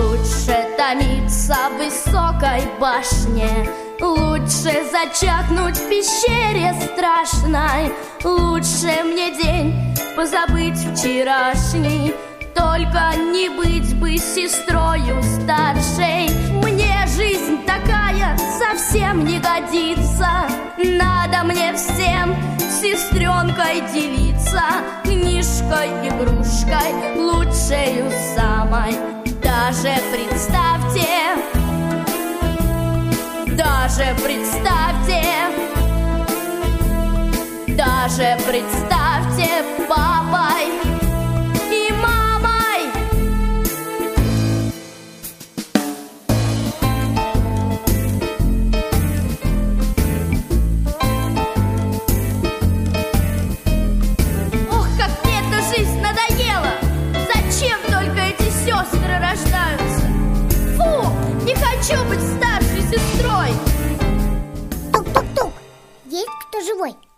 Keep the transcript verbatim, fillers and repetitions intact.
Лучше томиться в высокой башне, лучше зачахнуть в пещере страшной. Лучше мне день позабыть вчерашний, только не быть бы сестрою старшей. Мне жизнь такая совсем не годится, надо мне всем сестренкой делиться. Книжкой, игрушкой, лучшею самой. Даже представьте, даже представьте, даже представьте папой и мамой. Ох, как мне эта жизнь надоела! Зачем только эти сестры рождаются? Фу, не хочу быть старшей сестрой. Тук-тук-тук, есть кто живой?